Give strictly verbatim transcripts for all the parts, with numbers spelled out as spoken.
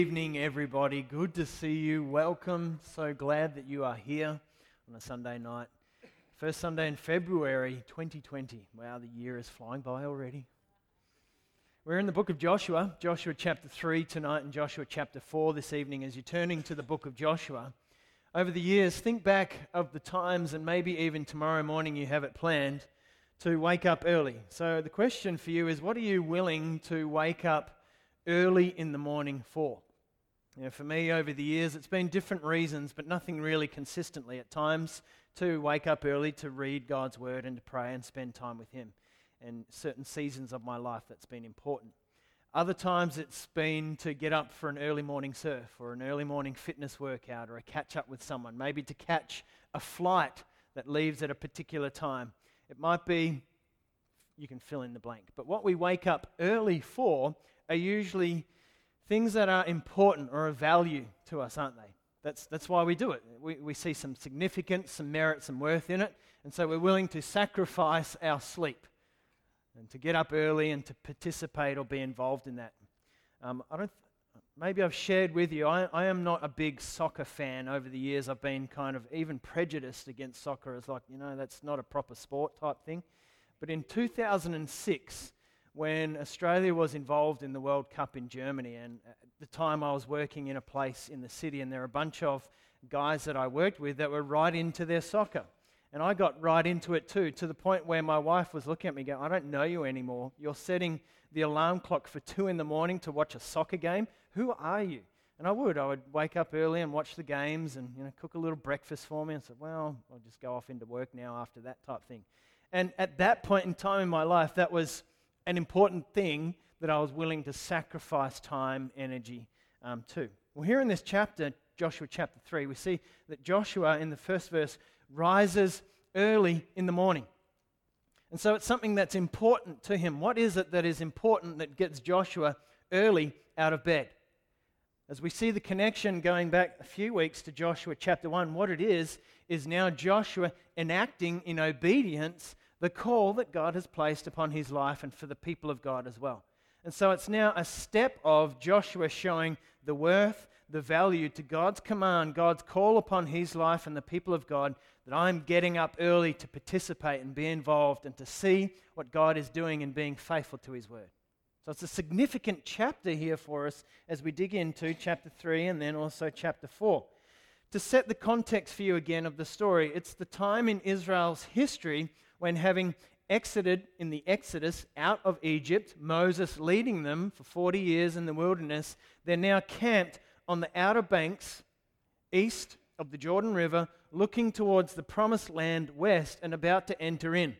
Evening, everybody. Good to see you. Welcome. So glad that you are here on a Sunday night. First Sunday in February twenty twenty. Wow, the year is flying by already. We're in the book of Joshua, Joshua chapter three tonight and Joshua chapter four this evening. As you're turning to the book of Joshua, over the years, think back of the times, and maybe even tomorrow morning you have it planned to wake up early. So the question for you is, what are you willing to wake up early in the morning for? You know, for me, over the years, it's been different reasons, but nothing really consistently. At times, to wake up early to read God's Word and to pray and spend time with Him. And certain seasons of my life, that's been important. Other times, it's been to get up for an early morning surf or an early morning fitness workout or a catch-up with someone. Maybe to catch a flight that leaves at a particular time. It might be, you can fill in the blank. But what we wake up early for are usually things that are important or of value to us, aren't they? That's that's why we do it. We, we see some significance, some merit, some worth in it, and so we're willing to sacrifice our sleep and to get up early and to participate or be involved in that. Um, I don't. Maybe I've shared with you, I, I am not a big soccer fan. Over the years, I've been kind of even prejudiced against soccer as like, you know, that's not a proper sport type thing. But in two thousand six, when Australia was involved in the World Cup in Germany, and at the time I was working in a place in the city, and there were a bunch of guys that I worked with that were right into their soccer. And I got right into it too, to the point where my wife was looking at me going, I don't know you anymore. You're setting the alarm clock for two in the morning to watch a soccer game. Who are you? And I would. I would wake up early and watch the games and, you know, cook a little breakfast for me and say, well, I'll just go off into work now after that type thing. And at that point in time in my life, that was an important thing that I was willing to sacrifice time, energy um, to. Well, here in this chapter, Joshua chapter three, we see that Joshua in the first verse rises early in the morning. And so it's something that's important to him. What is it that is important that gets Joshua early out of bed? As we see the connection going back a few weeks to Joshua chapter one, what it is, is now Joshua enacting in obedience the call that God has placed upon his life and for the people of God as well. And so it's now a step of Joshua showing the worth, the value to God's command, God's call upon his life and the people of God, that I'm getting up early to participate and be involved and to see what God is doing and being faithful to his word. So it's a significant chapter here for us as we dig into chapter three and then also chapter four. To set the context for you again of the story, it's the time in Israel's history when, having exited in the Exodus out of Egypt, Moses leading them for forty years in the wilderness, they're now camped on the outer banks east of the Jordan River, looking towards the promised land west and about to enter in.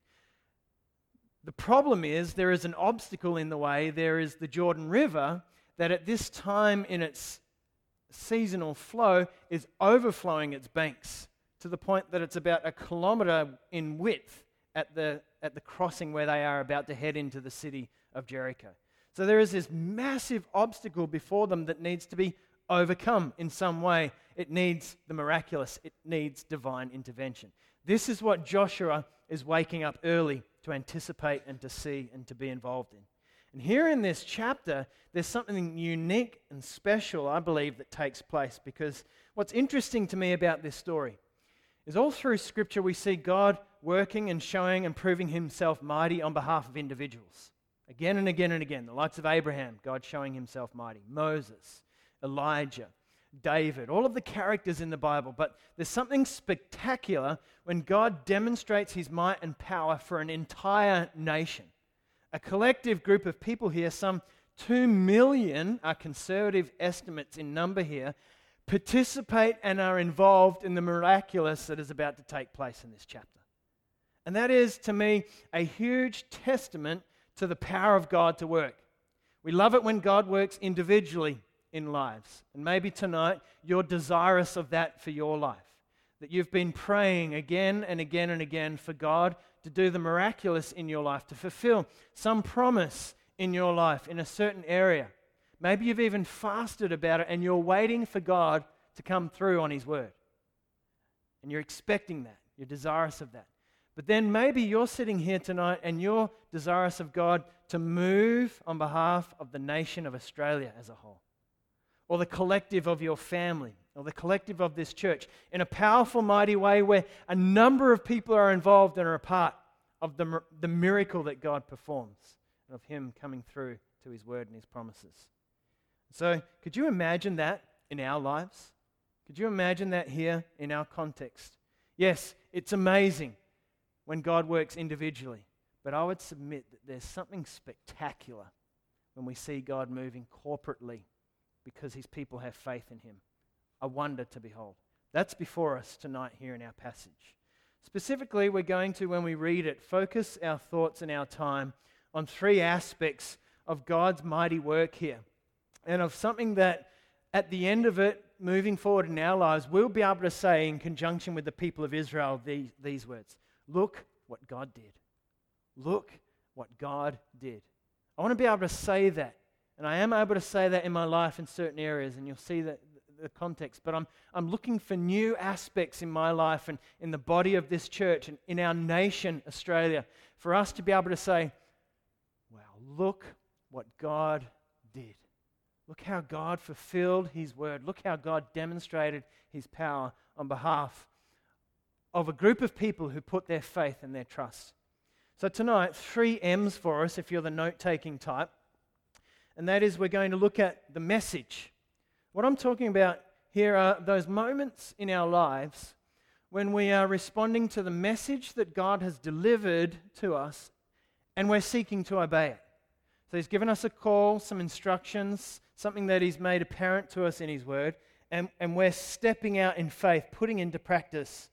The problem is there is an obstacle in the way. There is the Jordan River that at this time in its seasonal flow is overflowing its banks to the point that it's about a kilometer in width at the at the crossing where they are about to head into the city of Jericho. So there is this massive obstacle before them that needs to be overcome in some way. It needs the miraculous. It needs divine intervention. This is what Joshua is waking up early to anticipate and to see and to be involved in. And here in this chapter, there's something unique and special, I believe, that takes place, because what's interesting to me about this story is all through Scripture we see God working and showing and proving himself mighty on behalf of individuals. Again and again and again, the likes of Abraham, God showing himself mighty. Moses, Elijah, David, all of the characters in the Bible. But there's something spectacular when God demonstrates his might and power for an entire nation. A collective group of people here, some two million are conservative estimates in number here, participate and are involved in the miraculous that is about to take place in this chapter. And that is, to me, a huge testament to the power of God to work. We love it when God works individually in lives. And maybe tonight you're desirous of that for your life. That you've been praying again and again and again for God to do the miraculous in your life, to fulfill some promise in your life in a certain area. Maybe you've even fasted about it and you're waiting for God to come through on his word. And you're expecting that. You're desirous of that. But then maybe you're sitting here tonight and you're desirous of God to move on behalf of the nation of Australia as a whole. or the collective of your family, or the collective of this church, in a powerful, mighty way where a number of people are involved and are a part of the, the miracle that God performs, and of Him coming through to His word and His promises. So, could you imagine that in our lives? Could you imagine that here in our context? Yes, it's amazing when God works individually, but I would submit that there's something spectacular when we see God moving corporately because His people have faith in Him. A wonder to behold. That's before us tonight here in our passage. Specifically, we're going to, when we read it, focus our thoughts and our time on three aspects of God's mighty work here, and of something that at the end of it, moving forward in our lives, we'll be able to say in conjunction with the people of Israel these, these words. Look what God did. Look what God did. I want to be able to say that, and I am able to say that in my life in certain areas, and you'll see that the context, but I'm I'm looking for new aspects in my life and in the body of this church and in our nation, Australia, for us to be able to say, wow, look what God did. Look how God fulfilled His word. Look how God demonstrated His power on behalf of a group of people who put their faith and their trust. So tonight, three M's for us if you're the note-taking type, and that is we're going to look at the message. What I'm talking about here are those moments in our lives when we are responding to the message that God has delivered to us and we're seeking to obey it. So He's given us a call, some instructions, something that He's made apparent to us in His word, and, and we're stepping out in faith, putting into practice.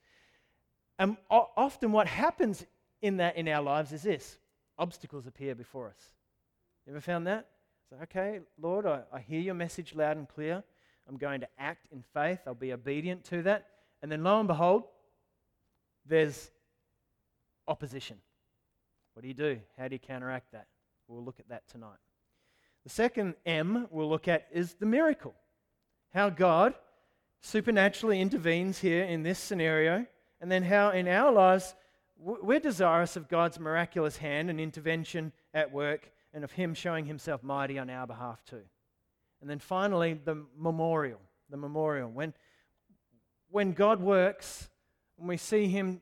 And o- often what happens in that in our lives is this: obstacles appear before us. You ever found that? So, okay, Lord, I, I hear your message loud and clear. I'm going to act in faith. I'll be obedient to that. And then lo and behold, there's opposition. What do you do? How do you counteract that? We'll look at that tonight. The second M we'll look at is the miracle. How God supernaturally intervenes here in this scenario, and then how in our lives we're desirous of God's miraculous hand and intervention at work, and of Him showing Himself mighty on our behalf too. And then finally, the memorial. The memorial. When, when God works, when we see Him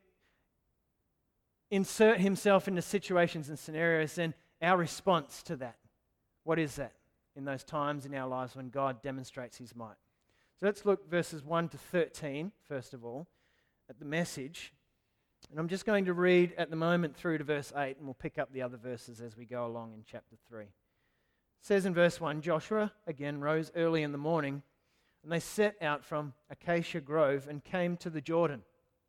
insert Himself into situations and scenarios, then our response to that, what is that in those times in our lives when God demonstrates His might? So let's look verses one to thirteen, first of all, at the message. And I'm just going to read at the moment through to verse eight, and we'll pick up the other verses as we go along in chapter three. It says in verse one, Joshua again rose early in the morning, and they set out from Acacia Grove and came to the Jordan,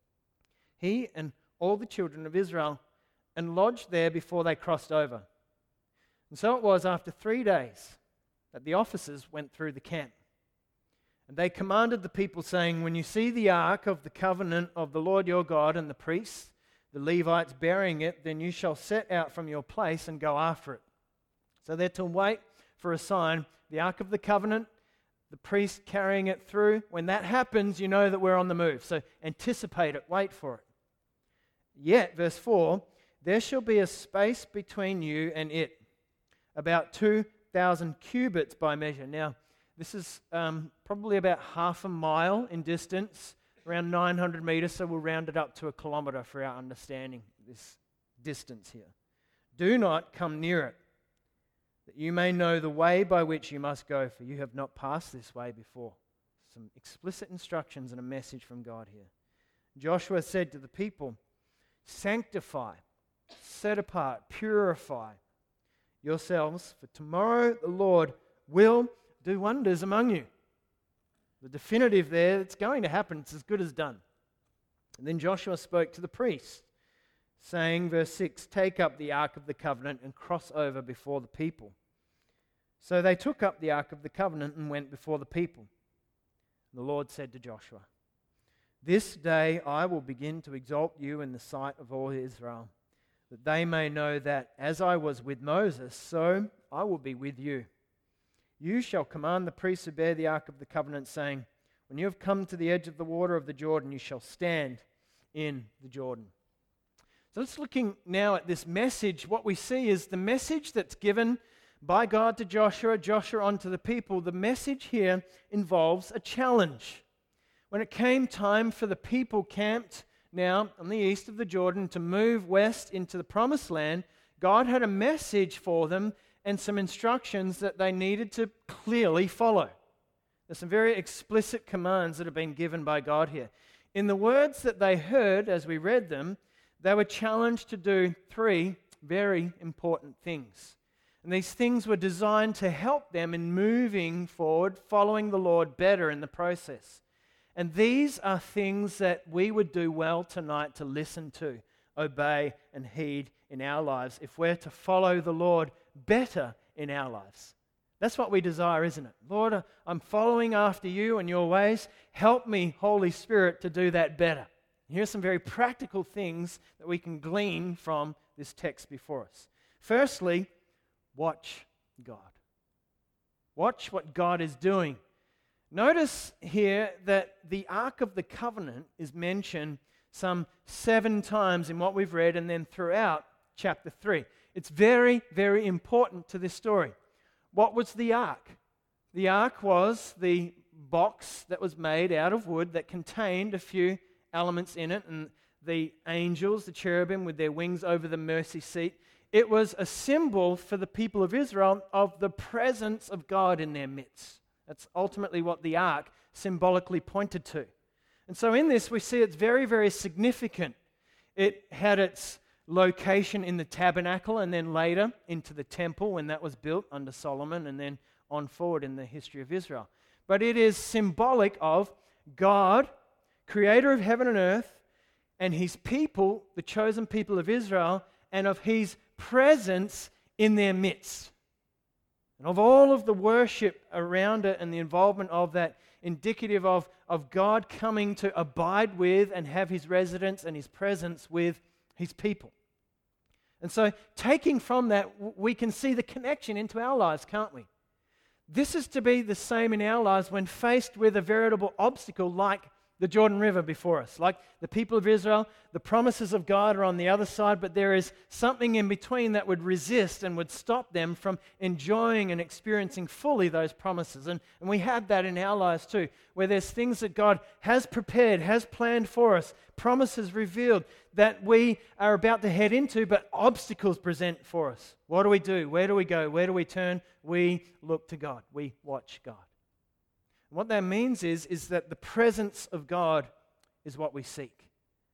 he and all the children of Israel, and lodged there before they crossed over. And so it was after three days that the officers went through the camp. And they commanded the people, saying, when you see the ark of the covenant of the Lord your God and the priests, the Levites bearing it, then you shall set out from your place and go after it. So they're to wait for a sign. The ark of the covenant, the priest carrying it through. When that happens, you know that we're on the move. So anticipate it, wait for it. Yet, verse four, there shall be a space between you and it, about two thousand cubits by measure. Now, this is um, probably about half a mile in distance, around nine hundred meters, so we'll round it up to a kilometer for our understanding this distance here. Do not come near it, that you may know the way by which you must go, for you have not passed this way before. Some explicit instructions and a message from God here. Joshua said to the people, sanctify, set apart, purify yourselves, for tomorrow the Lord will do wonders among you. The definitive there, it's going to happen. It's as good as done. And then Joshua spoke to the priests, saying, verse six, take up the ark of the covenant and cross over before the people. So they took up the ark of the covenant and went before the people. The Lord said to Joshua, this day I will begin to exalt you in the sight of all Israel, that they may know that as I was with Moses, so I will be with you. You shall command the priests who bear the ark of the covenant, saying, when you have come to the edge of the water of the Jordan, you shall stand in the Jordan. So let's looking now at this message. What we see is the message that's given by God to Joshua, Joshua onto the people, the message here involves a challenge. When it came time for the people camped now on the east of the Jordan to move west into the promised land, God had a message for them and some instructions that they needed to clearly follow. There's some very explicit commands that have been given by God here. In the words that they heard as we read them, they were challenged to do three very important things. And these things were designed to help them in moving forward, following the Lord better in the process. And these are things that we would do well tonight to listen to, obey, and heed in our lives if we're to follow the Lord better in our lives. That's what we desire, isn't it? Lord, I'm following after you and your ways. Help me, Holy Spirit, to do that better. Here's some very practical things that we can glean from this text before us. Firstly, watch God. Watch what God is doing. Notice here that the Ark of the Covenant is mentioned some seven times in what we've read and then throughout chapter three. It's very, very important to this story. What was the Ark? The Ark was the box that was made out of wood that contained a few elements in it, and the angels, the cherubim with their wings over the mercy seat. It was a symbol for the people of Israel of the presence of God in their midst. That's ultimately what the ark symbolically pointed to. And so in this we see it's very, very significant. It had its location in the tabernacle and then later into the temple when that was built under Solomon and then on forward in the history of Israel. But it is symbolic of God, creator of heaven and earth, and his people, the chosen people of Israel, and of his presence in their midst. And of all of the worship around it and the involvement of that, indicative of, of God coming to abide with and have his residence and his presence with his people. And so taking from that, we can see the connection into our lives, can't we? This is to be the same in our lives when faced with a veritable obstacle like the Jordan River before us. Like the people of Israel, the promises of God are on the other side, but there is something in between that would resist and would stop them from enjoying and experiencing fully those promises. And, and we have that in our lives too, where there's things that God has prepared, has planned for us, promises revealed that we are about to head into, but obstacles present for us. What do we do? Where do we go? Where do we turn? We look to God. We watch God. What that means is, is that the presence of God is what we seek.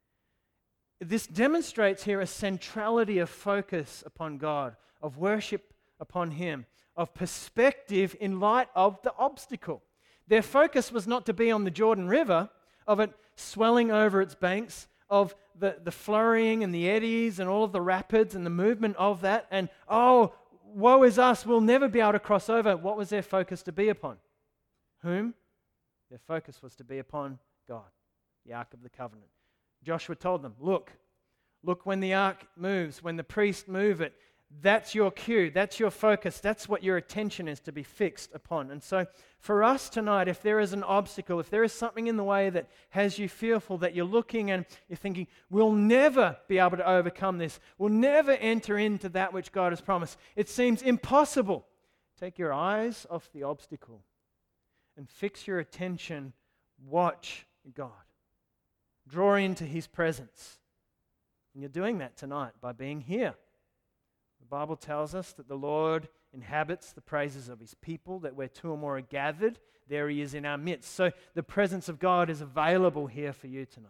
This demonstrates here a centrality of focus upon God, of worship upon him, of perspective in light of the obstacle. Their focus was not to be on the Jordan River, of it swelling over its banks, of the, the flurrying and the eddies and all of the rapids and the movement of that, and oh, woe is us, we'll never be able to cross over. What was their focus to be upon? Whom? Their focus was to be upon God, the Ark of the Covenant. Joshua told them, look, look when the ark moves, when the priests move it, that's your cue, that's your focus, that's what your attention is to be fixed upon. And so for us tonight, if there is an obstacle, if there is something in the way that has you fearful, that you're looking and you're thinking, we'll never be able to overcome this, we'll never enter into that which God has promised, it seems impossible. Take your eyes off the obstacle and fix your attention, watch God. Draw into his presence. And you're doing that tonight by being here. The Bible tells us that the Lord inhabits the praises of his people, that where two or more are gathered, there he is in our midst. So the presence of God is available here for you tonight.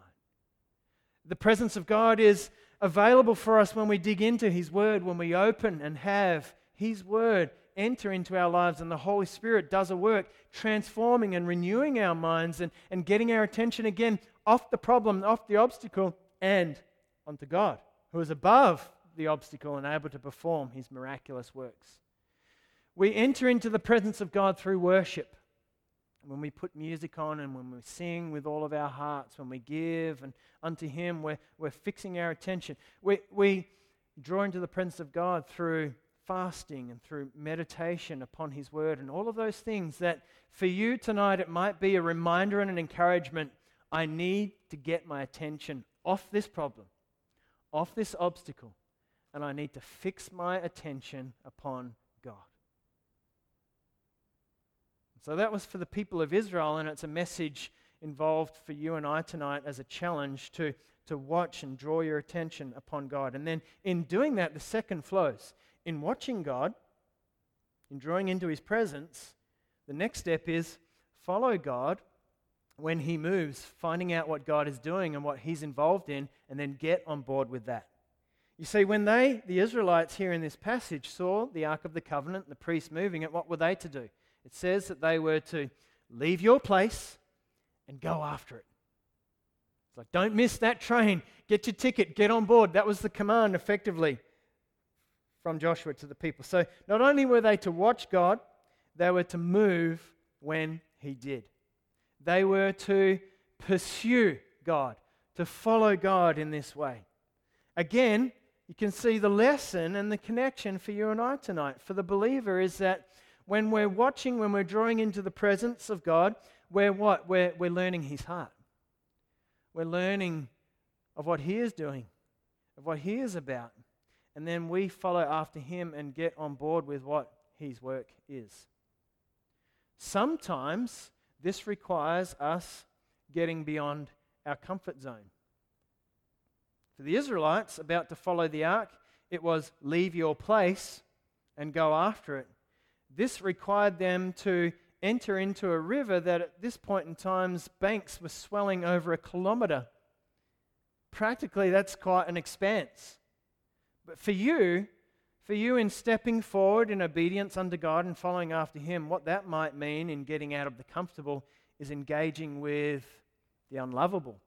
The presence of God is available for us when we dig into his word, when we open and have his word enter into our lives, and the Holy Spirit does a work transforming and renewing our minds and, and getting our attention again off the problem, off the obstacle, and onto God, who is above the obstacle and able to perform his miraculous works. We enter into the presence of God through worship. When we put music on and when we sing with all of our hearts, when we give and unto him, we're, we're fixing our attention. We, we draw into the presence of God through fasting and through meditation upon his word and all of those things that for you tonight it might be a reminder and an encouragement. I need to get my attention off this problem, off this obstacle, and I need to fix my attention upon God. So that was for the people of Israel, and it's a message involved for you and I tonight as a challenge to, to watch and draw your attention upon God. And then in doing that, the second flows. In watching God, in drawing into His presence, the next step is follow God when He moves, finding out what God is doing and what He's involved in, and then get on board with that. You see, when they, the Israelites here in this passage, saw the Ark of the Covenant, the priests moving it, what were they to do? It says that they were to leave your place and go after it. It's like, don't miss that train. Get your ticket. Get on board. That was the command, effectively, from Joshua to the people. So not only were they to watch God, they were to move when He did. They were to pursue God, to follow God in this way. Again, you can see the lesson and the connection for you and I tonight. For the believer is that when we're watching, when we're drawing into the presence of God, we're what? We're, we're learning His heart. We're learning of what He is doing, of what He is about. And then we follow after Him and get on board with what His work is. Sometimes this requires us getting beyond our comfort zone. For the Israelites about to follow the ark, it was leave your place and go after it. This required them to enter into a river that at this point in time's banks were swelling over a kilometer. Practically, that's quite an expanse. But for you, for you in stepping forward in obedience unto God and following after Him, what that might mean in getting out of the comfortable is engaging with the unlovable.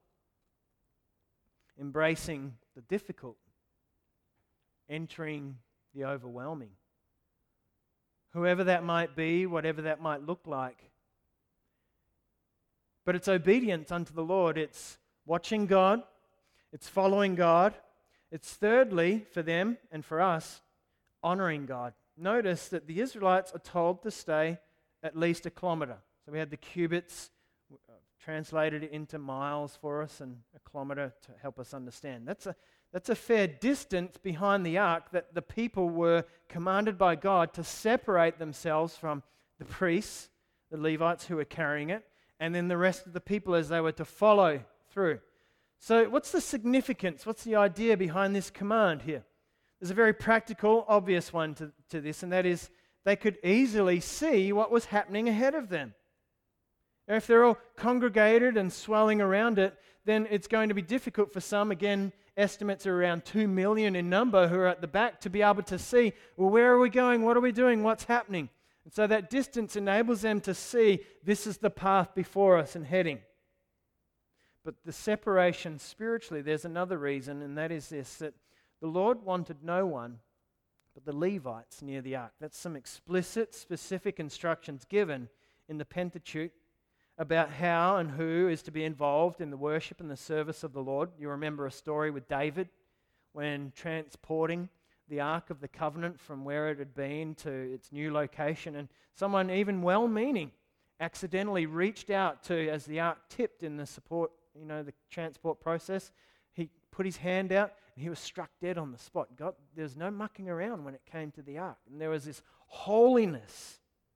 Embracing the difficult, entering the overwhelming. Whoever that might be, whatever that might look like. But it's obedience unto the Lord. It's watching God. It's following God. It's thirdly, for them and for us, honoring God. Notice that the Israelites are told to stay at least a kilometer. So we had the cubits translated into miles for us and a kilometer to help us understand. That's a, that's a fair distance behind the ark that the people were commanded by God to separate themselves from the priests, the Levites who were carrying it, and then the rest of the people as they were to follow through. So what's the significance? What's the idea behind this command here? There's a very practical, obvious one to, to this, and that is they could easily see what was happening ahead of them. If they're all congregated and swelling around it, then it's going to be difficult for some, again, estimates are around two million in number who are at the back, to be able to see, well, where are we going? What are we doing? What's happening? And so that distance enables them to see this is the path before us and heading. But the separation spiritually, there's another reason, and that is this, that the Lord wanted no one but the Levites near the ark. That's some explicit, specific instructions given in the Pentateuch about how and who is to be involved in the worship and the service of the Lord. You remember a story with David when transporting the Ark of the Covenant from where it had been to its new location, and someone even well-meaning accidentally reached out to, as the Ark tipped in the support, you know, the transport process, he put his hand out and he was struck dead on the spot. God, there was no mucking around when it came to the Ark, and there was this holiness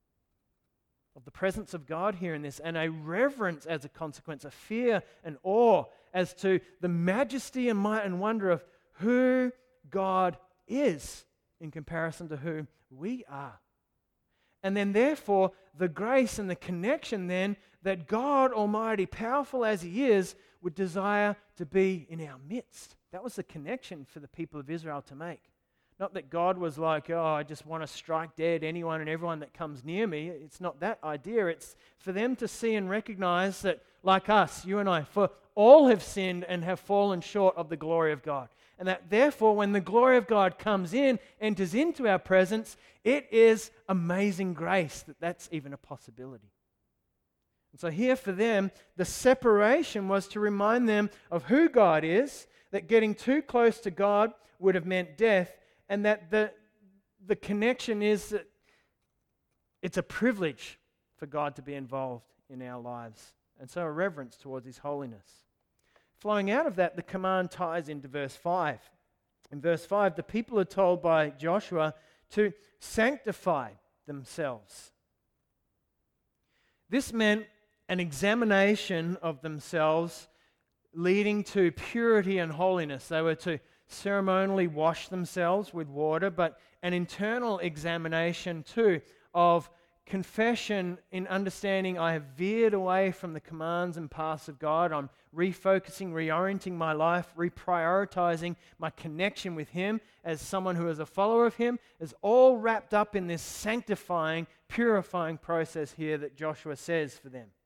of the presence of God here in this, and a reverence as a consequence, a fear and awe as to the majesty and might and wonder of who God is in comparison to who we are. And then therefore, the grace and the connection then that God Almighty, powerful as He is, would desire to be in our midst. That was the connection for the people of Israel to make. Not that God was like, oh, I just want to strike dead anyone and everyone that comes near me. It's not that idea. It's for them to see and recognize that, like us, you and I, for all have sinned and have fallen short of the glory of God. And that therefore, when the glory of God comes in, enters into our presence, it is amazing grace that that's even a possibility. And so here for them, the separation was to remind them of who God is, that getting too close to God would have meant death, and that the, the connection is that it's a privilege for God to be involved in our lives. And so a reverence towards His holiness. Flowing out of that, the command ties into verse five. In verse five, the people are told by Joshua to sanctify themselves. This meant an examination of themselves leading to purity and holiness. They were to ceremonially wash themselves with water, but an internal examination too of confession in understanding I have veered away from the commands and paths of God. I'm refocusing, reorienting my life, reprioritizing my connection with Him as someone who is a follower of Him, is all wrapped up in this sanctifying, purifying process here that Joshua says for them.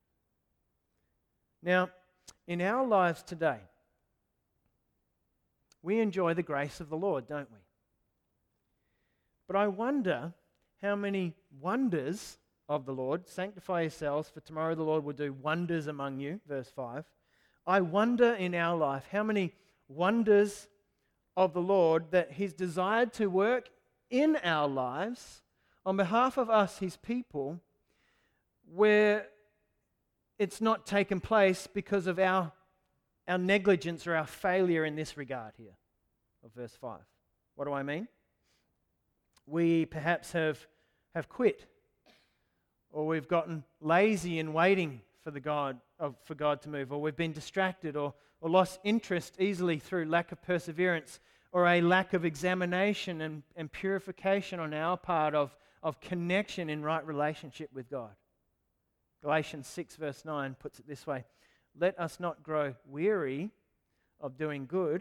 Now, in our lives today, we enjoy the grace of the Lord, don't we? But I wonder how many wonders of the Lord, sanctify yourselves, for tomorrow the Lord will do wonders among you, verse five. I wonder in our life how many wonders of the Lord that He's desired to work in our lives on behalf of us, His people, where it's not taken place because of our, our negligence or our failure in this regard here of verse five. What do I mean? We perhaps have, have quit, or we've gotten lazy in waiting for the God of, for God to move, or we've been distracted, or, or lost interest easily through lack of perseverance, or a lack of examination and, and purification on our part of, of connection in right relationship with God. Galatians six verse nine puts it this way: let us not grow weary of doing good,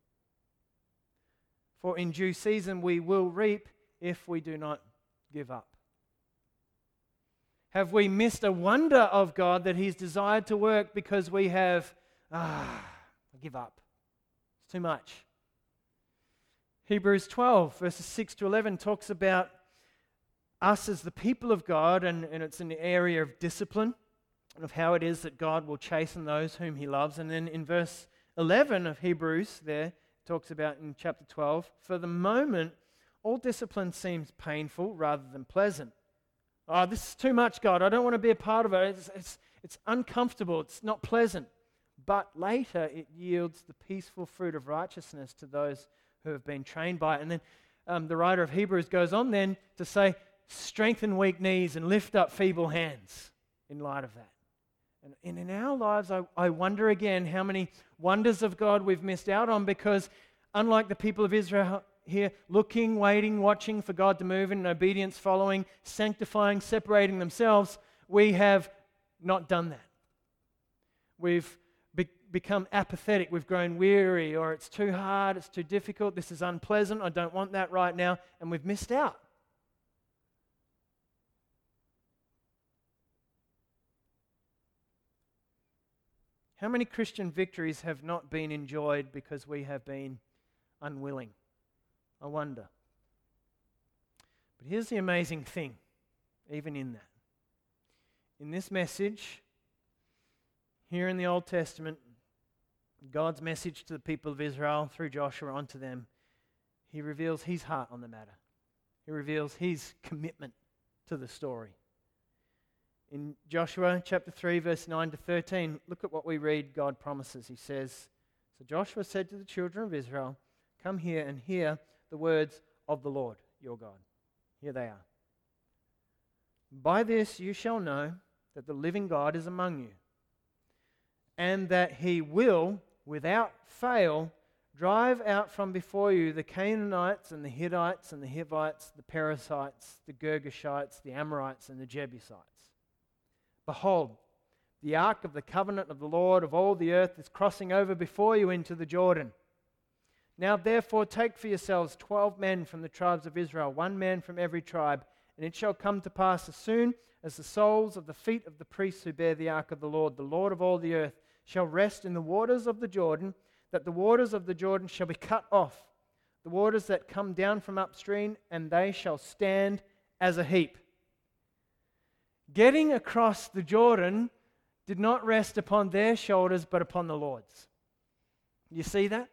for in due season we will reap if we do not give up. Have we missed a wonder of God that He's desired to work because we have, ah, I give up. It's too much. Hebrews twelve verses six to eleven talks about us as the people of God, and, and it's an area of discipline, and of how it is that God will chasten those whom He loves. And then in verse eleven of Hebrews there, it talks about in chapter twelve, for the moment, all discipline seems painful rather than pleasant. Oh, this is too much, God. I don't want to be a part of it. It's, it's, it's uncomfortable. It's not pleasant. But later it yields the peaceful fruit of righteousness to those who have been trained by it. And then um, the writer of Hebrews goes on then to say, strengthen weak knees and lift up feeble hands in light of that. And, and in our lives, I, I wonder again how many wonders of God we've missed out on, because unlike the people of Israel here, looking, waiting, watching for God to move in obedience, following, sanctifying, separating themselves, we have not done that. We've be- become apathetic. We've grown weary, or it's too hard, it's too difficult, this is unpleasant, I don't want that right now, and we've missed out. How many Christian victories have not been enjoyed because we have been unwilling? I wonder. But here's the amazing thing, even in that. In this message, here in the Old Testament, God's message to the people of Israel through Joshua onto them, He reveals His heart on the matter. He reveals His commitment to the story. In Joshua chapter three, verse nine to thirteen, look at what we read God promises. He says, so Joshua said to the children of Israel, come here and hear the words of the Lord your God. Here they are. By this you shall know that the living God is among you, and that He will, without fail, drive out from before you the Canaanites and the Hittites and the Hivites, the Perizzites, the Girgashites, the Amorites and the Jebusites. Behold, the ark of the covenant of the Lord of all the earth is crossing over before you into the Jordan. Now therefore take for yourselves twelve men from the tribes of Israel, one man from every tribe, and it shall come to pass as soon as the soles of the feet of the priests who bear the ark of the Lord, the Lord of all the earth, shall rest in the waters of the Jordan, that the waters of the Jordan shall be cut off, the waters that come down from upstream, and they shall stand as a heap. Getting across the Jordan did not rest upon their shoulders, but upon the Lord's. You see that?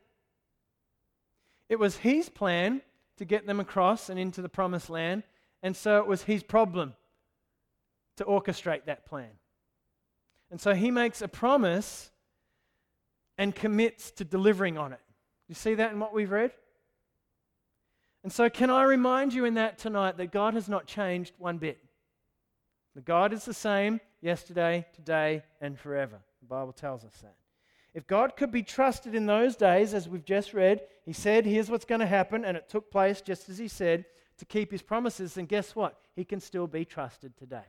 It was His plan to get them across and into the promised land, and so it was His problem to orchestrate that plan. And so He makes a promise and commits to delivering on it. You see that in what we've read? And so can I remind you in that tonight that God has not changed one bit. The God is the same yesterday, today, and forever. The Bible tells us that. If God could be trusted in those days, as we've just read, He said, here's what's going to happen, and it took place just as He said, to keep His promises, then guess what? He can still be trusted today.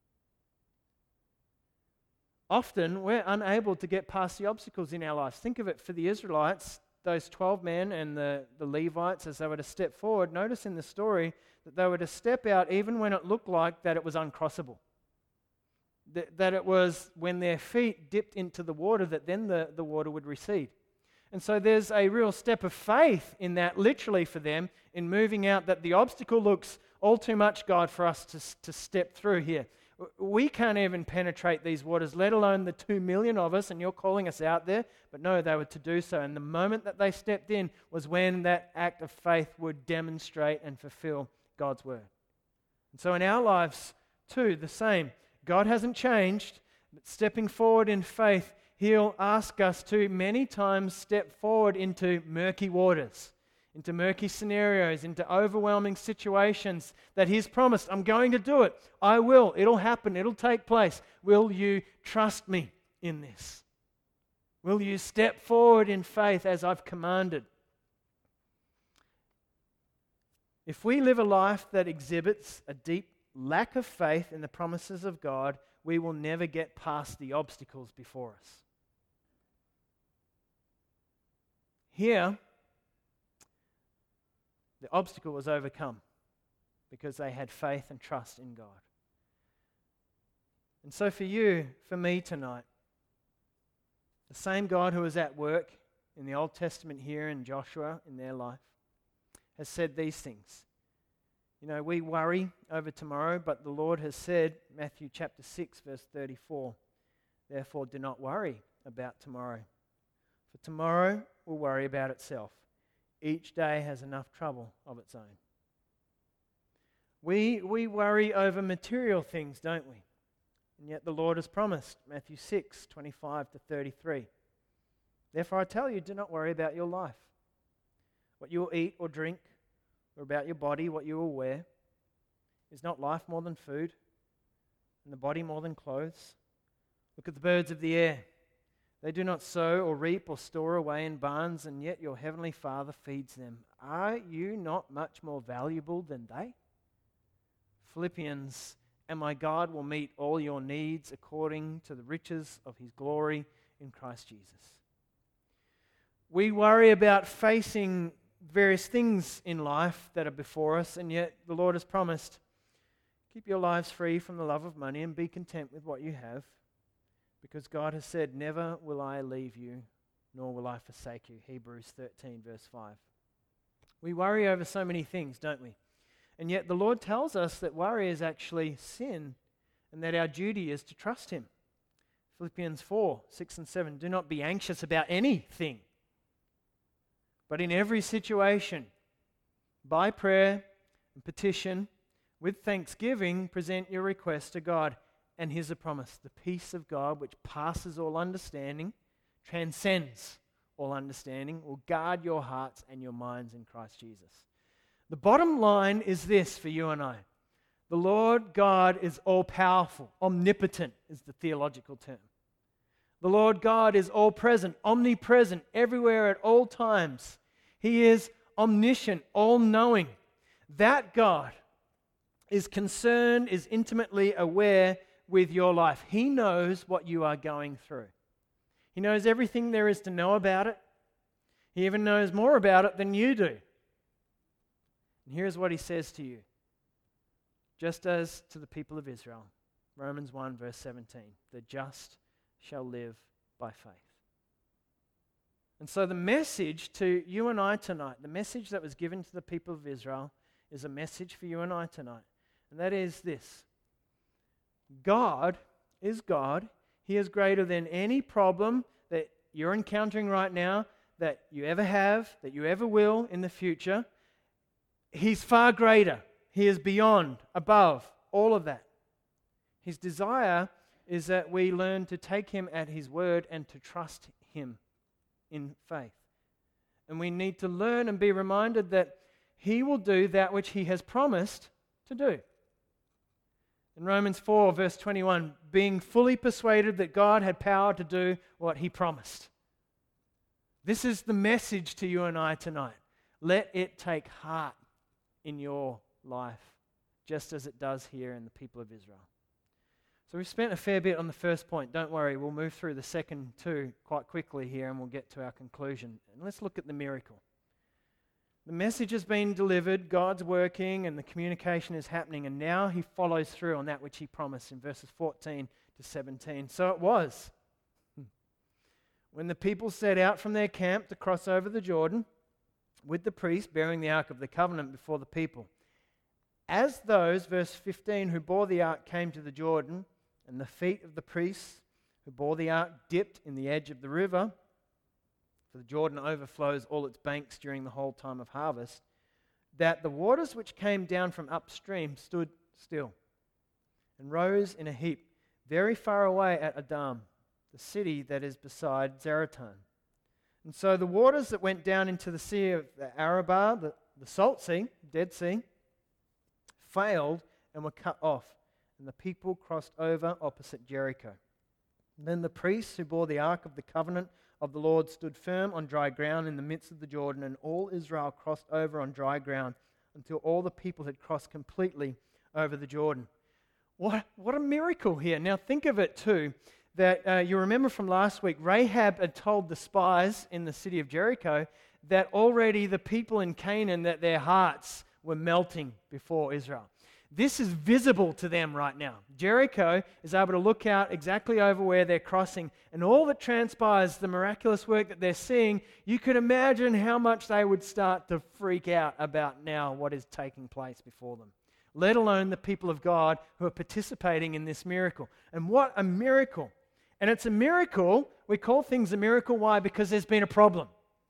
Often, we're unable to get past the obstacles in our lives. Think of it for the Israelites, those twelve men and the, the Levites, as they were to step forward. Notice in the story that they were to step out even when it looked like that it was uncrossable. That, that it was when their feet dipped into the water that then the, the water would recede. And so there's a real step of faith in that, literally for them, in moving out, that the obstacle looks all too much, God, for us to, to step through here. We can't even penetrate these waters, let alone the two million of us, and you're calling us out there. But no, they were to do so. And the moment that they stepped in was when that act of faith would demonstrate and fulfill God's word. And so in our lives, too, the same. God hasn't changed, but stepping forward in faith, He'll ask us to many times step forward into murky waters, into murky scenarios, into overwhelming situations that He's promised, I'm going to do it. I will. It'll happen. It'll take place. Will you trust me in this? Will you step forward in faith as I've commanded? If we live a life that exhibits a deep lack of faith in the promises of God, we will never get past the obstacles before us. Here, the obstacle was overcome because they had faith and trust in God. And so for you, for me tonight, the same God who was at work in the Old Testament here in Joshua in their life has said these things. You know, we worry over tomorrow, but the Lord has said, Matthew chapter six, verse thirty-four, therefore do not worry about tomorrow, for tomorrow will worry about itself. Each day has enough trouble of its own. We, we worry over material things, don't we? And yet the Lord has promised, Matthew six, twenty-five to thirty-three, therefore I tell you, do not worry about your life, what you will eat or drink, or about your body, what you will wear. Is not life more than food, and the body more than clothes? Look at the birds of the air. They do not sow or reap or store away in barns, and yet your heavenly Father feeds them. Are you not much more valuable than they? Philippians, and my God will meet all your needs according to the riches of His glory in Christ Jesus. We worry about facing various things in life that are before us, and yet the Lord has promised, keep your lives free from the love of money and be content with what you have, because God has said, never will I leave you, nor will I forsake you. Hebrews thirteen, verse five. We worry over so many things, don't we? And yet the Lord tells us that worry is actually sin, and that our duty is to trust Him. Philippians four, six and seven, do not be anxious about anything, but in every situation, by prayer and petition, with thanksgiving, present your requests to God. And here's a promise, the peace of God, which passes all understanding, transcends all understanding, will guard your hearts and your minds in Christ Jesus. The bottom line is this for you and I. The Lord God is all-powerful. Omnipotent is the theological term. The Lord God is all-present, omnipresent, everywhere at all times. He is omniscient, all-knowing. That God is concerned, is intimately aware with your life. He knows what you are going through. He knows everything there is to know about it. He even knows more about it than you do. And here's what He says to you, just as to the people of Israel. Romans one, verse seventeen, the just shall live by faith. And so the message to you and I tonight, the message that was given to the people of Israel, is a message for you and I tonight. And that is this: God is God. He is greater than any problem that you're encountering right now, that you ever have, that you ever will in the future. He's far greater. He is beyond, above, all of that. His desire is that we learn to take Him at His word and to trust Him in faith. And we need to learn and be reminded that He will do that which He has promised to do. In Romans four, verse twenty-one, being fully persuaded that God had power to do what he promised. This is the message to you and I tonight. Let it take heart in your life, just as it does here in the people of Israel. So we've spent a fair bit on the first point. Don't worry, we'll move through the second two quite quickly here and we'll get to our conclusion. And let's look at the miracle. The message has been delivered, God's working, and the communication is happening, and now he follows through on that which he promised in verses fourteen to seventeen. So it was. When the people set out from their camp to cross over the Jordan, with the priest bearing the Ark of the Covenant before the people. As those, verse fifteen, who bore the Ark came to the Jordan, and the feet of the priests who bore the Ark dipped in the edge of the river, for the Jordan overflows all its banks during the whole time of harvest, that the waters which came down from upstream stood still and rose in a heap very far away at Adam, the city that is beside Zaretan. And so the waters that went down into the sea of the Arabah, the, the Salt Sea, Dead Sea, failed and were cut off, and the people crossed over opposite Jericho. And then the priests who bore the Ark of the Covenant of the Lord stood firm on dry ground in the midst of the Jordan, and all Israel crossed over on dry ground until all the people had crossed completely over the Jordan. What, what a miracle here. Now think of it too, that uh, you remember from last week, Rahab had told the spies in the city of Jericho that already the people in Canaan, that their hearts were melting before Israel. This is visible to them right now. Jericho is able to look out exactly over where they're crossing, and all that transpires, the miraculous work that they're seeing, you could imagine how much they would start to freak out about now what is taking place before them, let alone the people of God who are participating in this miracle. And what a miracle. And it's a miracle. We call things a miracle. Why? Because there's been a problem.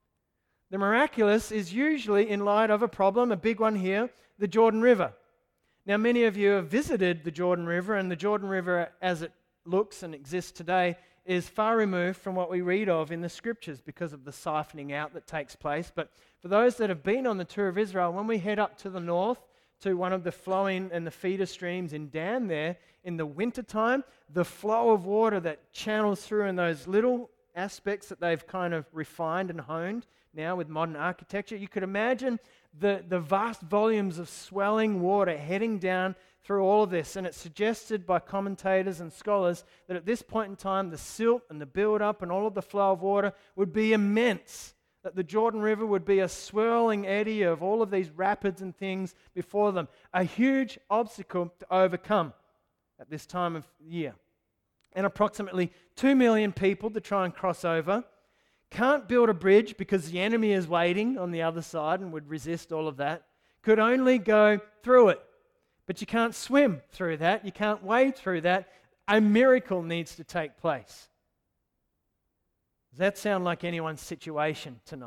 The miraculous is usually in light of a problem, a big one here, the Jordan River. Now, many of you have visited the Jordan River, and the Jordan River, as it looks and exists today, is far removed from what we read of in the Scriptures because of the siphoning out that takes place. But for those that have been on the tour of Israel, when we head up to the north, to one of the flowing and the feeder streams in Dan there, in the wintertime, the flow of water that channels through in those little aspects that they've kind of refined and honed now with modern architecture, you could imagine the, the vast volumes of swelling water heading down through all of this. And it's suggested by commentators and scholars that at this point in time, the silt and the build-up and all of the flow of water would be immense, that the Jordan River would be a swirling eddy of all of these rapids and things before them, a huge obstacle to overcome at this time of year. And approximately two million people to try and cross over. Can't build a bridge because the enemy is waiting on the other side and would resist all of that. Could only go through it. But you can't swim through that. You can't wade through that. A miracle needs to take place. Does that sound like anyone's situation tonight?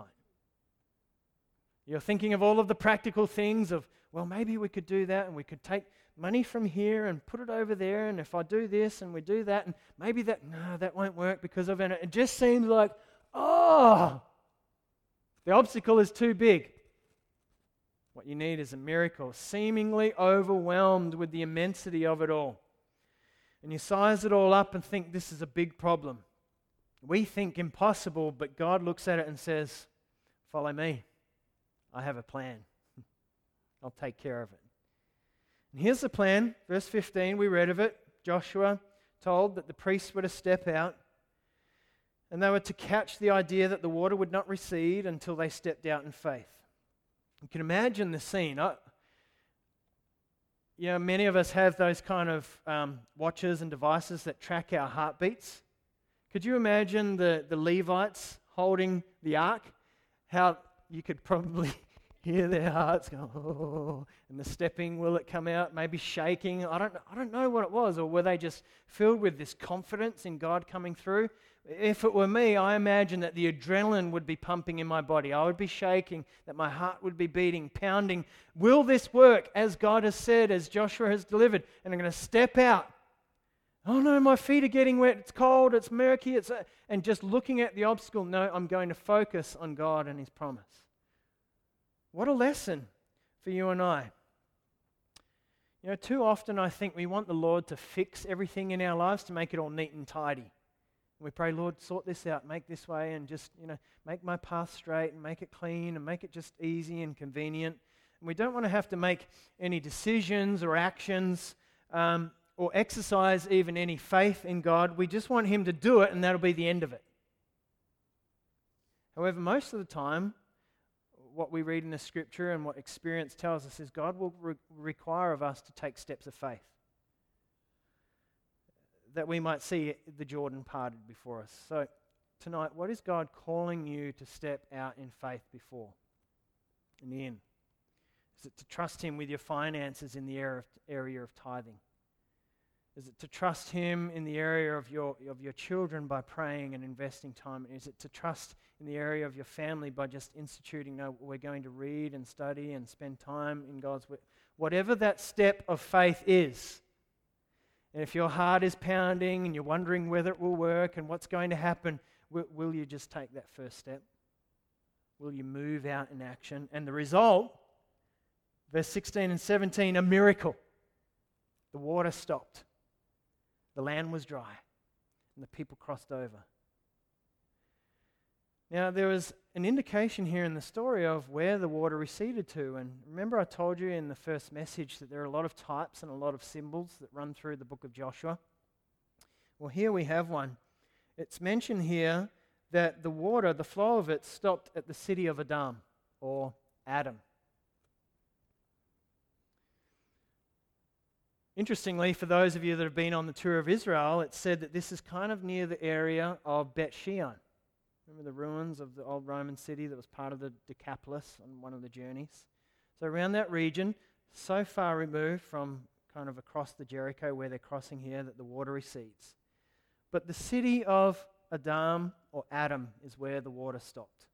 You're thinking of all of the practical things of, well, maybe we could do that and we could take money from here and put it over there, and if I do this and we do that, and maybe that, no, that won't work because of it. It just seems like, oh, the obstacle is too big. What you need is a miracle, seemingly overwhelmed with the immensity of it all. And you size it all up and think this is a big problem. We think impossible, but God looks at it and says, follow me. I have a plan. I'll take care of it. And here's the plan. Verse fifteen, we read of it. Joshua told that the priests were to step out, and they were to catch the idea that the water would not recede until they stepped out in faith. You can imagine the scene. I, you know, many of us have those kind of um, watches and devices that track our heartbeats. Could you imagine the, the Levites holding the ark? How you could probably hear their hearts go, oh, and the stepping, will it come out? Maybe shaking. I don't, I don't know what it was. Or were they just filled with this confidence in God coming through? If it were me, I imagine that the adrenaline would be pumping in my body. I would be shaking, that my heart would be beating, pounding. Will this work as God has said, as Joshua has delivered? And I'm going to step out. Oh no, my feet are getting wet. It's cold. It's murky. It's a... And just looking at the obstacle, no, I'm going to focus on God and His promise. What a lesson for you and I. You know, too often I think we want the Lord to fix everything in our lives, to make it all neat and tidy. We pray, Lord, sort this out, make this way, and just, you know, make my path straight and make it clean and make it just easy and convenient. And we don't want to have to make any decisions or actions um, or exercise even any faith in God. We just want Him to do it, and that'll be the end of it. However, most of the time, what we read in the Scripture and what experience tells us is God will re- require of us to take steps of faith, that we might see the Jordan parted before us. So tonight, what is God calling you to step out in faith before and in? Is it to trust Him with your finances in the area of, area of tithing? Is it to trust Him in the area of your, of your children by praying and investing time? Is it to trust in the area of your family by just instituting, no, we're going to read and study and spend time in God's word? Whatever that step of faith is, and if your heart is pounding and you're wondering whether it will work and what's going to happen, will, will you just take that first step? Will you move out in action? And the result, verse sixteen and seventeen, a miracle. The water stopped. The land was dry, and the people crossed over. Now, there was an indication here in the story of where the water receded to. And remember I told you in the first message that there are a lot of types and a lot of symbols that run through the book of Joshua. Well, here we have one. It's mentioned here that the water, the flow of it, stopped at the city of Adam, or Adam. Interestingly, for those of you that have been on the tour of Israel, it's said that this is kind of near the area of Bet Shean. Remember the ruins of the old Roman city that was part of the Decapolis on one of the journeys? So around that region, so far removed from kind of across the Jericho where they're crossing here that the water recedes. But the city of Adam, or Adam, is where the water stopped.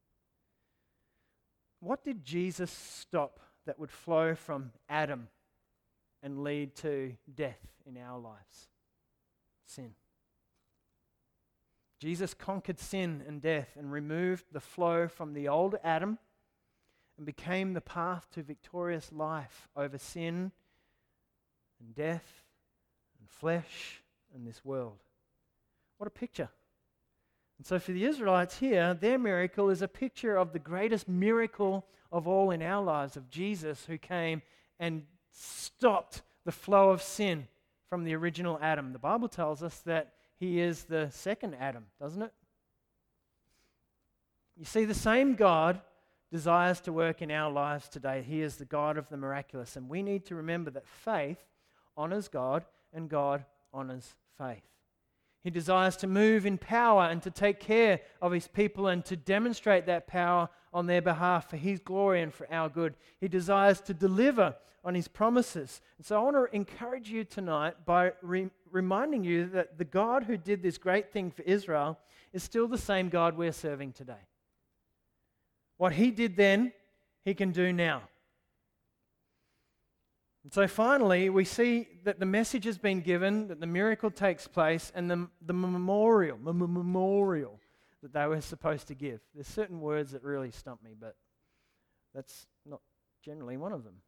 What did Jesus stop that would flow from Adam and lead to death in our lives? Sin. Jesus conquered sin and death and removed the flow from the old Adam and became the path to victorious life over sin and death and flesh and this world. What a picture. And so for the Israelites here, their miracle is a picture of the greatest miracle of all in our lives, of Jesus who came and stopped the flow of sin from the original Adam. The Bible tells us that He is the second Adam, doesn't it? You see, the same God desires to work in our lives today. He is the God of the miraculous, and we need to remember that faith honors God and God honors faith. He desires to move in power and to take care of His people and to demonstrate that power on their behalf for His glory and for our good. He desires to deliver on His promises. And so I want to encourage you tonight by re- reminding you that the God who did this great thing for Israel is still the same God we're serving today. What He did then, He can do now. And so finally, we see that the message has been given, that the miracle takes place, and the, the memorial, the memorial that they were supposed to give. There's certain words that really stump me, but that's not generally one of them.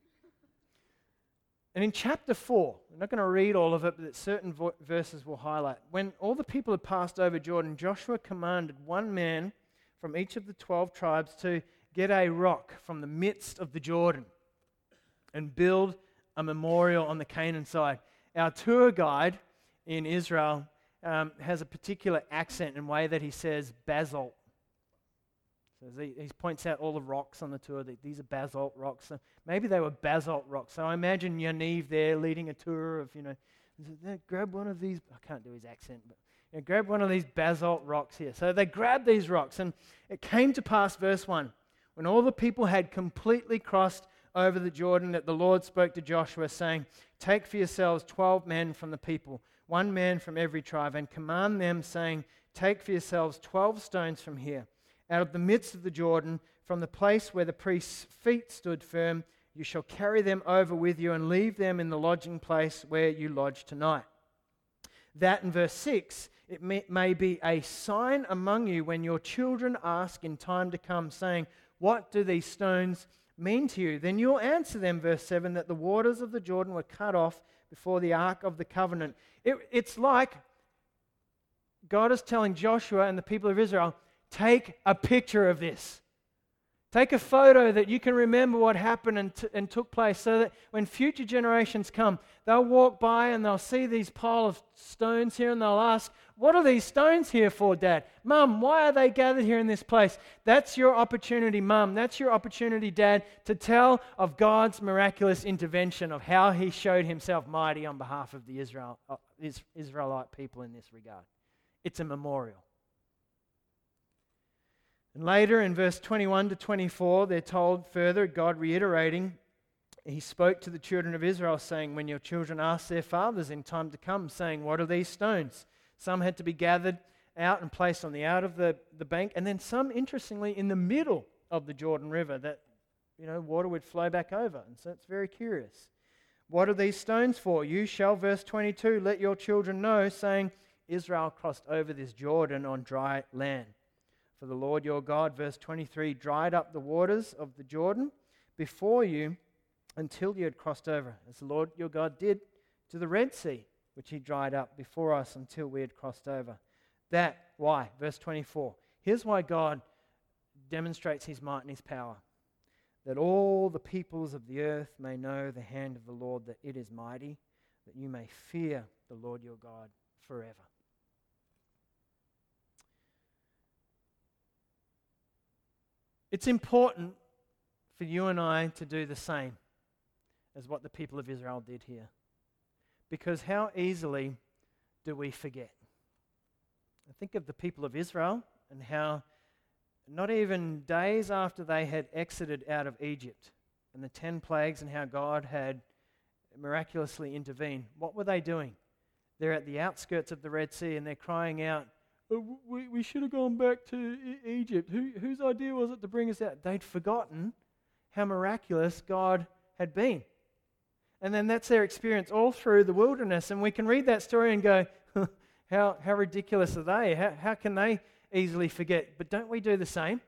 And in chapter four, I'm not going to read all of it, but certain vo- verses will highlight. When all the people had passed over Jordan, Joshua commanded one man from each of the twelve tribes to get a rock from the midst of the Jordan and build a memorial on the Canaan side. Our tour guide in Israel um, has a particular accent and way that he says basalt. So he, he points out all the rocks on the tour. That these are basalt rocks. So maybe they were basalt rocks. So I imagine Yaniv there leading a tour of, you know, grab one of these. I can't do his accent, but you know, grab one of these basalt rocks here. So they grabbed these rocks, and it came to pass, verse one, when all the people had completely crossed over the Jordan, that the Lord spoke to Joshua, saying, take for yourselves twelve men from the people, one man from every tribe, and command them, saying, take for yourselves twelve stones from here, out of the midst of the Jordan, from the place where the priest's feet stood firm. You shall carry them over with you and leave them in the lodging place where you lodge tonight. That, in verse six, it may, may be a sign among you when your children ask in time to come, saying, what do these stones mean to you? Then you'll answer them, verse seven, that the waters of the Jordan were cut off before the ark of the covenant. It, it's like God is telling Joshua and the people of Israel, take a picture of this. Take a photo that you can remember what happened and, t- and took place, so that when future generations come, they'll walk by and they'll see these pile of stones here and they'll ask, what are these stones here for, Dad? Mum, why are they gathered here in this place? That's your opportunity, Mum. That's your opportunity, Dad, to tell of God's miraculous intervention, of how He showed Himself mighty on behalf of the Israel, uh, Israelite people in this regard. It's a memorial. And later in verse twenty-one to twenty-four, they're told further, God reiterating, He spoke to the children of Israel, saying, when your children ask their fathers in time to come, saying, what are these stones? Some had to be gathered out and placed on the out of the, the bank, and then some, interestingly, in the middle of the Jordan River, that, you know, water would flow back over. And so it's very curious. What are these stones for? You shall, verse twenty-two, let your children know, saying, Israel crossed over this Jordan on dry land. For the Lord your God, verse twenty-three, dried up the waters of the Jordan before you until you had crossed over, as the Lord your God did to the Red Sea, which He dried up before us until we had crossed over. That, why? Verse twenty-four. Here's why God demonstrates His might and His power. That all the peoples of the earth may know the hand of the Lord, that it is mighty, that you may fear the Lord your God forever. It's important for you and I to do the same as what the people of Israel did here. Because how easily do we forget? I think of the people of Israel and how not even days after they had exited out of Egypt and the ten plagues and how God had miraculously intervened, what were they doing? They're at the outskirts of the Red Sea and they're crying out, oh, we, we should have gone back to e- Egypt. Who, whose idea was it to bring us out? They'd forgotten how miraculous God had been. And then that's their experience all through the wilderness. And we can read that story and go, how, how ridiculous are they? How, how can they easily forget? But don't we do the same?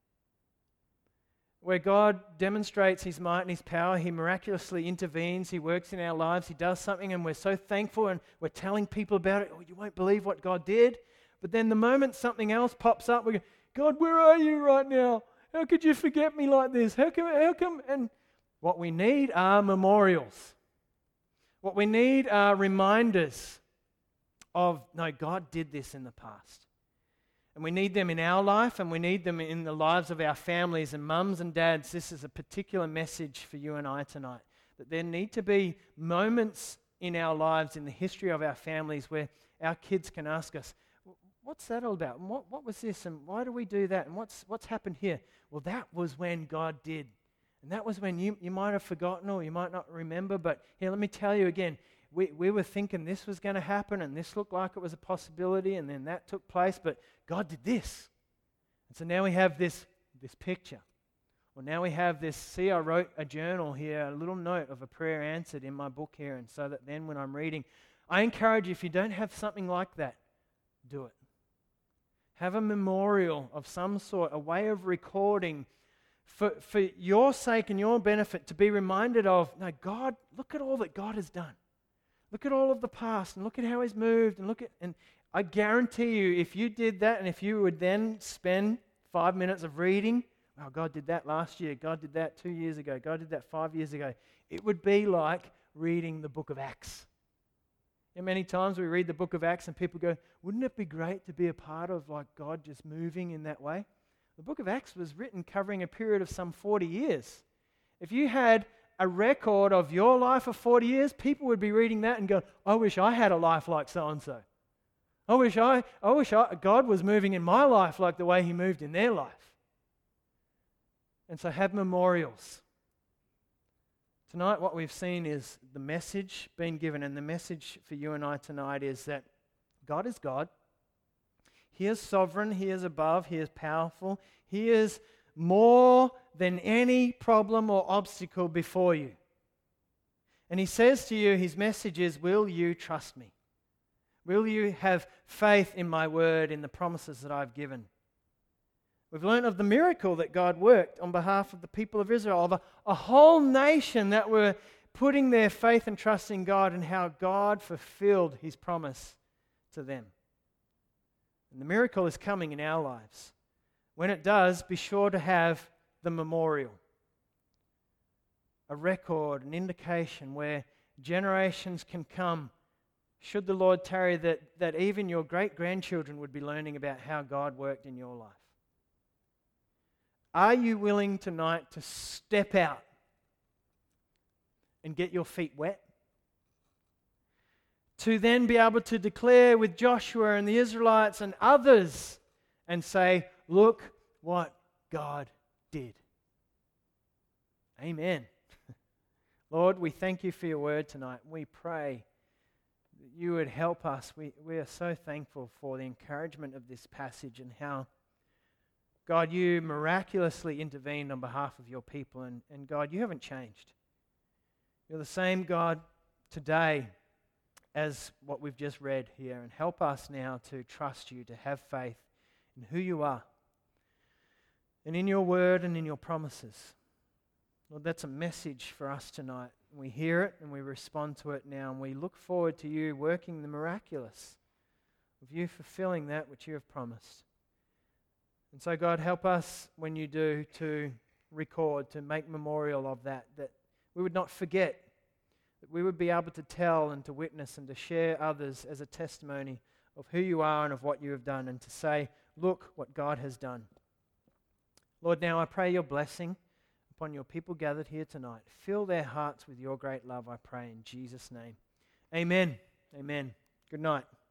Where God demonstrates His might and His power, He miraculously intervenes, He works in our lives, He does something, and we're so thankful and we're telling people about it. Oh, you won't believe what God did. But then the moment something else pops up, we go, God, where are you right now? How could you forget me like this? How come, how come? And what we need are memorials. What we need are reminders of, no, God did this in the past. And we need them in our life, and we need them in the lives of our families. And mums and dads, this is a particular message for you and I tonight. That there need to be moments in our lives, in the history of our families, where our kids can ask us, what's that all about? And what, what was this? And why do we do that? And what's what's happened here? Well, that was when God did. And that was when you, you might have forgotten or you might not remember. But here, let me tell you again. We, we were thinking this was going to happen and this looked like it was a possibility, and then that took place. But God did this. And so now we have this, this picture. Well, now we have this. See, I wrote a journal here, a little note of a prayer answered in my book here. And so that then when I'm reading, I encourage you, if you don't have something like that, do it. Have a memorial of some sort, a way of recording for, for your sake and your benefit, to be reminded of, no, God, look at all that God has done. Look at all of the past and look at how He's moved and look at, and I guarantee you, if you did that and if you would then spend five minutes of reading, oh, God did that last year, God did that two years ago, God did that five years ago, it would be like reading the book of Acts. And many times we read the book of Acts and people go, wouldn't it be great to be a part of like God just moving in that way? The book of Acts was written covering a period of some forty years. If you had a record of your life of forty years, people would be reading that and go, I wish I had a life like so-and-so. I wish I, I wish I, God was moving in my life like the way He moved in their life. And so have memorials. Tonight what we've seen is the message being given, and the message for you and I tonight is that God is God. He is sovereign, He is above, He is powerful, He is more than any problem or obstacle before you. And He says to you, His message is, will you trust me? Will you have faith in my word, in the promises that I've given? We've learned of the miracle that God worked on behalf of the people of Israel, of a, a whole nation that were putting their faith and trust in God, and how God fulfilled His promise to them. And the miracle is coming in our lives. When it does, be sure to have the memorial, a record, an indication where generations can come, should the Lord tarry, that, that even your great-grandchildren would be learning about how God worked in your life. Are you willing tonight to step out and get your feet wet? To then be able to declare with Joshua and the Israelites and others and say, look what God did. Amen. Lord, we thank you for your word tonight. We pray that you would help us. We, we are so thankful for the encouragement of this passage and how, God, you miraculously intervened on behalf of your people. And, and God, you haven't changed. You're the same God today as what we've just read here. And help us now to trust you, to have faith in who you are and in your word and in your promises. Lord, that's a message for us tonight. We hear it and we respond to it now, and we look forward to you working the miraculous, of you fulfilling that which you have promised. And so, God, help us when you do to record, to make memorial of that, that we would not forget, that we would be able to tell and to witness and to share others as a testimony of who you are and of what you have done, and to say, look what God has done. Lord, now I pray your blessing upon your people gathered here tonight. Fill their hearts with your great love, I pray in Jesus' name. Amen. Amen. Good night.